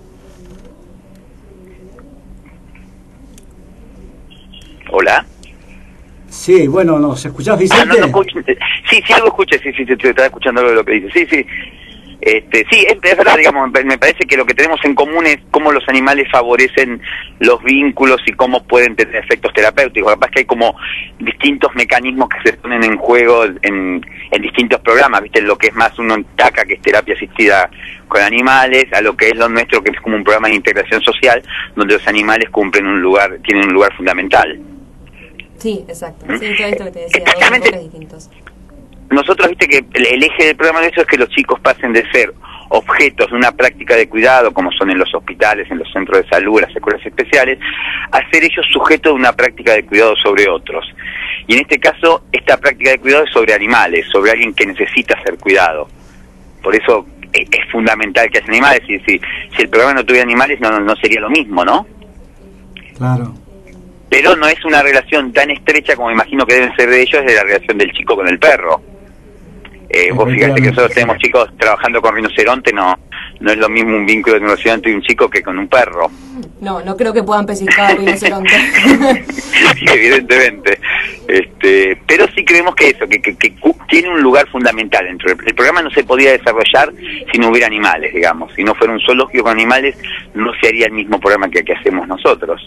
Hola. Sí, bueno, ¿nos escuchás, Vicente? Sí, algo escuché, sí, te estaba escuchando algo de lo que dices. Sí, es verdad, digamos, me parece que lo que tenemos en común es cómo los animales favorecen los vínculos y cómo pueden tener efectos terapéuticos. Capaz que hay como distintos mecanismos que se ponen en juego en distintos programas, ¿viste? Lo que es más uno en TACA, que es terapia asistida con animales, a lo que es lo nuestro, que es como un programa de integración social, donde los animales tienen un lugar fundamental. Sí, exacto. Sí, todo esto que te decía, dos enfoques distintos. Nosotros, viste que el eje del programa de eso es que los chicos pasen de ser objetos de una práctica de cuidado, como son en los hospitales, en los centros de salud, las escuelas especiales, a ser ellos sujetos de una práctica de cuidado sobre otros. Y en este caso, esta práctica de cuidado es sobre animales, sobre alguien que necesita ser cuidado. Por eso es fundamental que haya animales. Si el programa no tuviera animales, no sería lo mismo, ¿no? Claro. Pero no es una relación tan estrecha como imagino que deben ser de ellos, de la relación del chico con el perro. Vos fíjate que nosotros tenemos chicos trabajando con rinoceronte, no es lo mismo un vínculo de rinoceronte y un chico que con un perro. No creo que puedan pellizcar rinoceronte. Sí, evidentemente. Pero sí creemos que eso, que tiene un lugar fundamental dentro. El programa no se podía desarrollar si no hubiera animales, digamos. Si no fuera un zoológico con animales, no se haría el mismo programa que hacemos nosotros.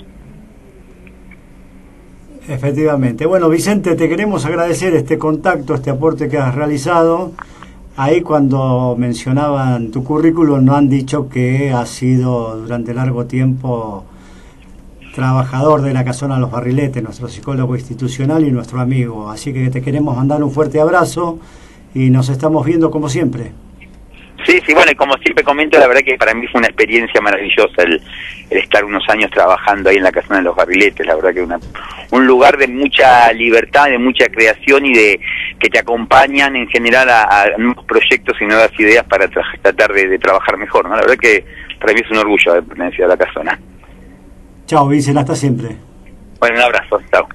Efectivamente. Bueno, Vicente, te queremos agradecer este contacto, este aporte que has realizado. Ahí cuando mencionaban tu currículum nos han dicho que has sido durante largo tiempo trabajador de la Casona Los Barriletes, nuestro psicólogo institucional y nuestro amigo. Así que te queremos mandar un fuerte abrazo y nos estamos viendo como siempre. Sí, bueno, y como siempre comento, la verdad que para mí fue una experiencia maravillosa el estar unos años trabajando ahí en la Casona de Los Barriletes. La verdad que un lugar de mucha libertad, de mucha creación y de que te acompañan en general a nuevos proyectos y nuevas ideas para tratar de trabajar mejor, ¿no? La verdad que para mí es un orgullo haber pertenecido a la Casona. Chao, Vicente, hasta siempre. Bueno, un abrazo, chao.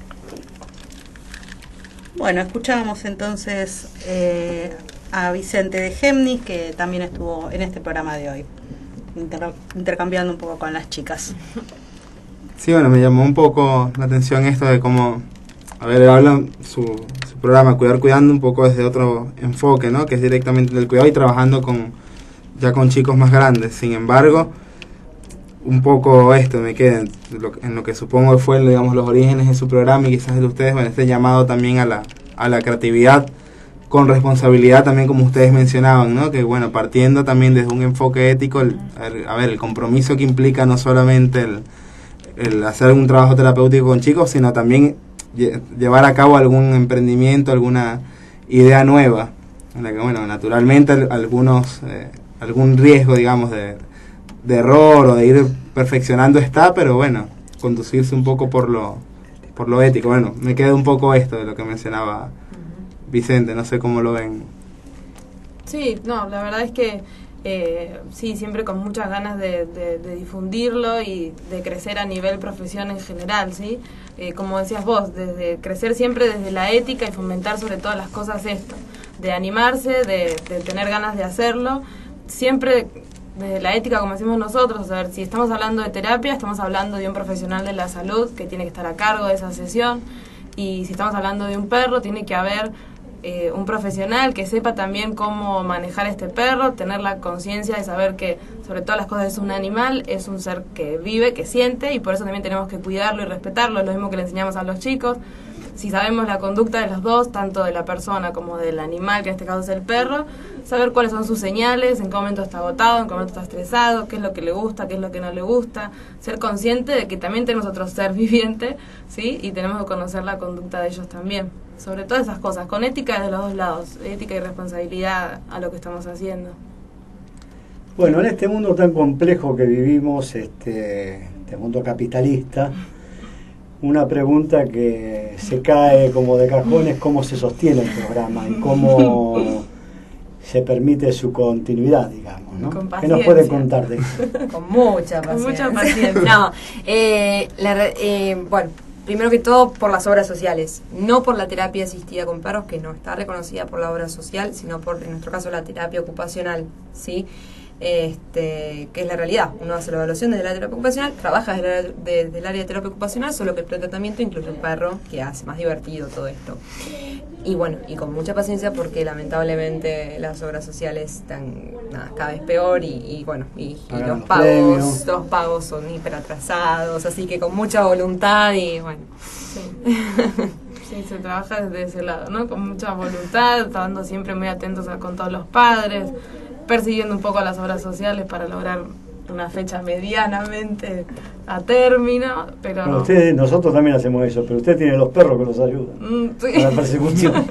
Bueno, escuchábamos entonces a Vicente de Gemnis, que también estuvo en este programa de hoy, intercambiando un poco con las chicas. Sí, bueno, me llamó un poco la atención esto de cómo, hablan su programa Cuidando un poco desde otro enfoque, ¿no? Que es directamente del cuidado y trabajando con chicos más grandes. Sin embargo, un poco esto me queda en lo que supongo fue, digamos, los orígenes de su programa y quizás de ustedes, bueno, este llamado también a la creatividad con responsabilidad también, como ustedes mencionaban, ¿no? Que bueno, partiendo también desde un enfoque ético, el compromiso que implica no solamente el hacer un trabajo terapéutico con chicos, sino también llevar a cabo algún emprendimiento, alguna idea nueva, en la que, bueno, naturalmente algún riesgo, digamos, de error o de ir perfeccionando está, pero bueno, conducirse un poco por lo ético. Bueno, me queda un poco esto de lo que mencionaba Vicente, no sé cómo lo ven. Sí, no, la verdad es que sí, siempre con muchas ganas de difundirlo y de crecer a nivel profesión en general, ¿sí? Como decías vos, desde crecer siempre desde la ética y fomentar sobre todas las cosas esto, de animarse, de tener ganas de hacerlo, siempre desde la ética, como decimos nosotros. A ver, si estamos hablando de terapia, estamos hablando de un profesional de la salud que tiene que estar a cargo de esa sesión, y si estamos hablando de un perro, tiene que haber un profesional que sepa también cómo manejar este perro, tener la conciencia de saber que sobre todas las cosas es un animal, es un ser que vive, que siente, y por eso también tenemos que cuidarlo y respetarlo, es lo mismo que le enseñamos a los chicos. Si sabemos la conducta de los dos, tanto de la persona como del animal, que en este caso es el perro, saber cuáles son sus señales, en qué momento está agotado, en qué momento está estresado, qué es lo que le gusta, qué es lo que no le gusta, ser consciente de que también tenemos otro ser viviente, ¿sí? Y tenemos que conocer la conducta de ellos también. Sobre todas esas cosas, con ética de los dos lados, ética y responsabilidad a lo que estamos haciendo. Bueno, en este mundo tan complejo que vivimos, este mundo capitalista, una pregunta que se cae como de cajón es cómo se sostiene el programa y cómo se permite su continuidad, digamos, ¿no? Con ¿Qué nos puede contar de eso? Con mucha paciencia. Con mucha paciencia. No, bueno, primero que todo por las obras sociales, no por la terapia asistida con perros, que no está reconocida por la obra social, sino por, en nuestro caso, la terapia ocupacional, ¿sí? Que es la realidad. Uno hace la evaluación desde la terapia ocupacional, trabaja desde el área de terapia ocupacional, solo que el tratamiento incluye un perro, que hace más divertido todo esto. Y bueno, y con mucha paciencia, porque lamentablemente las obras sociales están cada vez peor, y bueno, y los pagos son hiper atrasados, así que con mucha voluntad y bueno. Sí. Sí, se trabaja desde ese lado, ¿no? Con mucha voluntad, estando siempre muy atentos con todos los padres, persiguiendo un poco a las obras sociales para lograr una fecha medianamente a término, pero... Bueno, nosotros también hacemos eso, pero usted tiene los perros que los ayudan sí. a la persecución.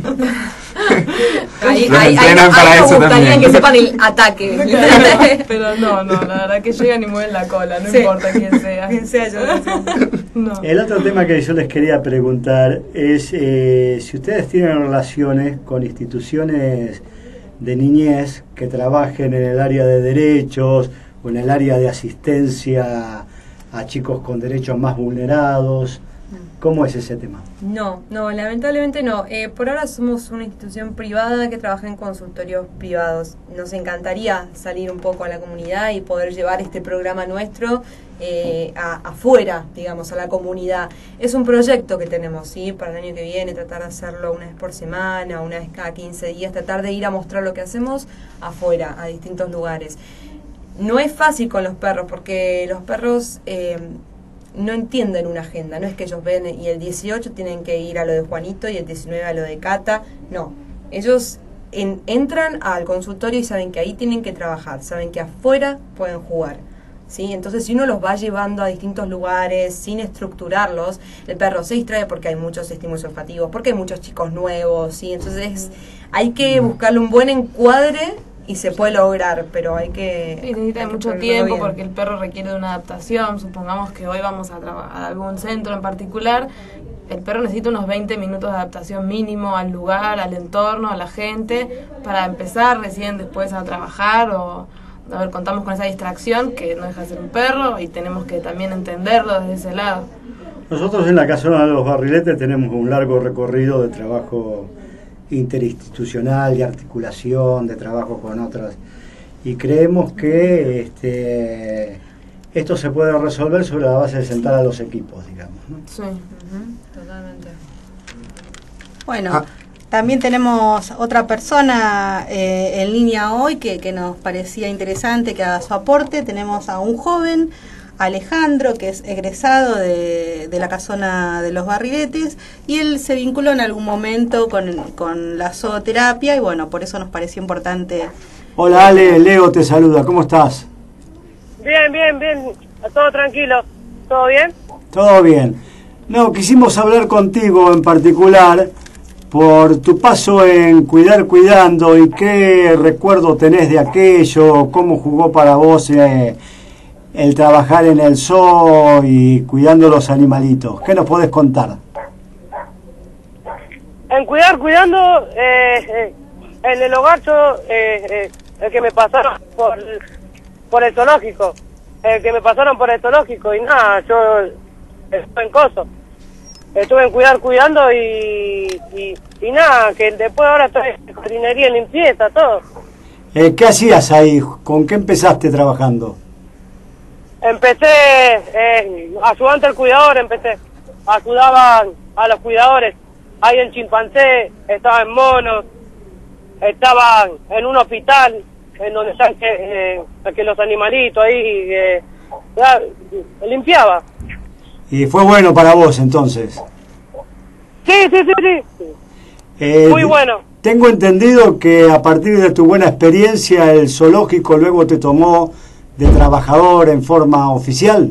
Ahí nos gustaría que sepan el ataque. Pero no, la verdad que llegan y mueven la cola, no importa quién sea. Quien sea yo. No. El otro tema que yo les quería preguntar es si ustedes tienen relaciones con instituciones de niñez que trabajen en el área de derechos o en el área de asistencia a chicos con derechos más vulnerados. ¿Cómo es ese tema? No, lamentablemente no. Por ahora somos una institución privada que trabaja en consultorios privados. Nos encantaría salir un poco a la comunidad y poder llevar este programa nuestro afuera, digamos, a la comunidad. Es un proyecto que tenemos, ¿sí? Para el año que viene, tratar de hacerlo una vez por semana, una vez cada 15 días, tratar de ir a mostrar lo que hacemos afuera, a distintos lugares. No es fácil con los perros, porque los perros no entienden una agenda. No es que ellos ven y el 18 tienen que ir a lo de Juanito y el 19 a lo de Cata. No, ellos entran al consultorio y saben que ahí tienen que trabajar, saben que afuera pueden jugar, ¿sí? Entonces, si uno los va llevando a distintos lugares sin estructurarlos, el perro se distrae porque hay muchos estímulos olfativos, porque hay muchos chicos nuevos, ¿sí? Entonces hay que buscarle un buen encuadre y se puede lograr, pero hay que... Sí, necesita mucho tiempo porque el perro requiere de una adaptación. Supongamos que hoy vamos a algún centro en particular, el perro necesita unos 20 minutos de adaptación mínimo al lugar, al entorno, a la gente, para empezar recién después a trabajar o... A ver, contamos con esa distracción que no deja de ser un perro y tenemos que también entenderlo desde ese lado. Nosotros en la Casona de los Barriletes tenemos un largo recorrido de trabajo interinstitucional, de articulación, de trabajo con otras, y creemos que esto se puede resolver sobre la base de sentar a los equipos, digamos, ¿no? Sí, totalmente. Bueno, también tenemos otra persona en línea hoy que nos parecía interesante que haga su aporte. Tenemos a un joven, Alejandro, que es egresado de la Casona de los Barriletes, y él se vinculó en algún momento con la zooterapia, y bueno, por eso nos pareció importante. Hola Ale, Leo te saluda, ¿cómo estás? Bien, todo tranquilo, ¿todo bien? Todo bien. No, quisimos hablar contigo en particular por tu paso en Cuidar Cuidando y qué recuerdo tenés de aquello, cómo jugó para vos el trabajar en el zoo y cuidando los animalitos. ¿Qué nos podés contar? En Cuidar Cuidando, en el hogar yo, el que me pasaron por el zoológico, y nada, yo estuve en coso, estuve en Cuidar Cuidando y nada, que después ahora estoy en jardinería, en limpieza, todo. ¿Qué hacías ahí? ¿Con qué empezaste trabajando? Empecé ayudante al cuidador, ayudaba a los cuidadores, ahí en chimpancé, estaba en monos, estaba en un hospital, en donde están que los animalitos ahí, limpiaba. ¿Y fue bueno para vos entonces? Sí. Muy bueno. Tengo entendido que a partir de tu buena experiencia el zoológico luego te tomó de trabajador en forma oficial.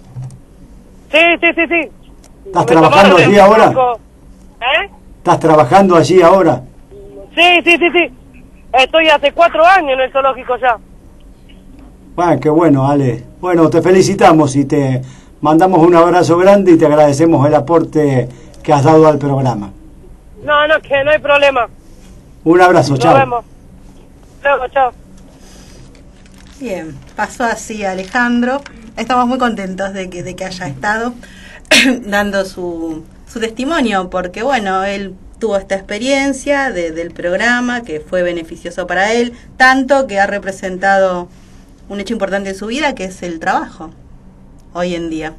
Sí. ¿Estás trabajando allí ahora? ¿Estás trabajando allí ahora? Sí. Estoy hace 4 años en el zoológico ya. Bueno, qué bueno, Ale. Bueno, te felicitamos y te mandamos un abrazo grande y te agradecemos el aporte que has dado al programa. No, que no hay problema. Un abrazo, chao. Nos vemos. Luego, chao. Bien, pasó así Alejandro. Estamos muy contentos de que haya estado dando su testimonio, porque bueno, él tuvo esta experiencia del programa que fue beneficioso para él, tanto que ha representado un hecho importante en su vida, que es el trabajo, hoy en día.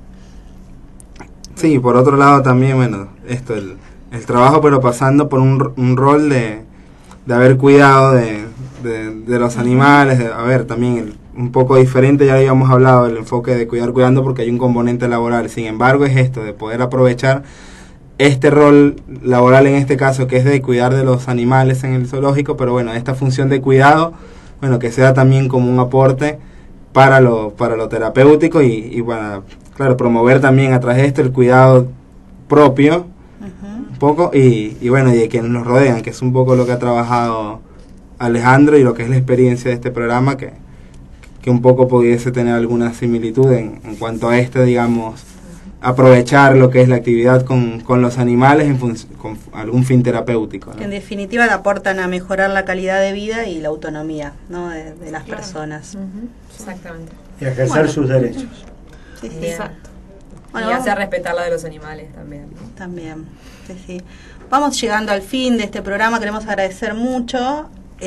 Sí, por otro lado también, bueno, el trabajo, pero pasando por un rol de haber cuidado de los animales, también un poco diferente, ya habíamos hablado del enfoque de Cuidar Cuidando porque hay un componente laboral, sin embargo es esto, de poder aprovechar este rol laboral en este caso, que es de cuidar de los animales en el zoológico, pero bueno, esta función de cuidado, bueno, que sea también como un aporte para lo terapéutico y bueno, claro, promover también a través de esto el cuidado propio, un poco, y bueno, y de quienes nos rodean, que es un poco lo que ha trabajado Alejandro y lo que es la experiencia de este programa, que un poco pudiese tener alguna similitud en cuanto a digamos, aprovechar lo que es la actividad con los animales con algún fin terapéutico, ¿no? Que en definitiva le aportan a mejorar la calidad de vida y la autonomía, ¿no?, de las personas. Exactamente. Y ejercer sus derechos. Sí. Exacto. Bueno, y hacer respetar la de los animales también, ¿no? También, sí. Vamos llegando al fin de este programa. Queremos agradecer mucho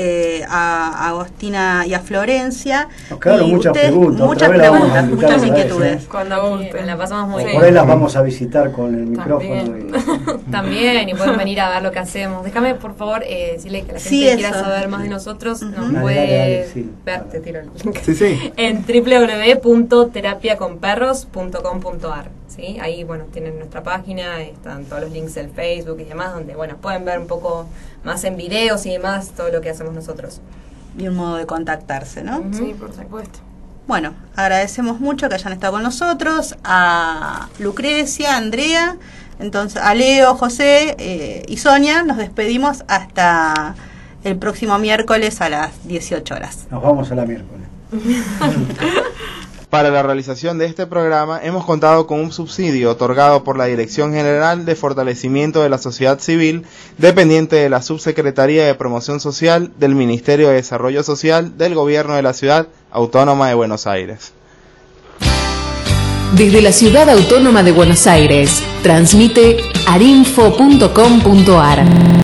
a Agostina y a Florencia. Nos quedaron muchas preguntas, muchas inquietudes. Cuando guste, la pasamos muy bien. Por ahí las vamos a visitar con el micrófono. También, y pueden venir a ver lo que hacemos. Déjame, por favor, decirle que la gente que quiera saber más de nosotros nos puede ver, te tiro el link, en www.terapiaconperros.com.ar. ¿sí? Ahí, bueno, tienen nuestra página, están todos los links del Facebook y demás, donde, bueno, pueden ver un poco más en videos y demás todo lo que hacemos nosotros. Y un modo de contactarse, ¿no? Sí, por supuesto. Bueno, agradecemos mucho que hayan estado con nosotros, a Lucrecia, a Andrea, entonces a Leo, José y Sonia. Nos despedimos hasta el próximo miércoles a las 18 horas. Nos vamos a la miércoles. Para la realización de este programa hemos contado con un subsidio otorgado por la Dirección General de Fortalecimiento de la Sociedad Civil, dependiente de la Subsecretaría de Promoción Social del Ministerio de Desarrollo Social del Gobierno de la Ciudad Autónoma de Buenos Aires. Desde la Ciudad Autónoma de Buenos Aires, transmite arinfo.com.ar.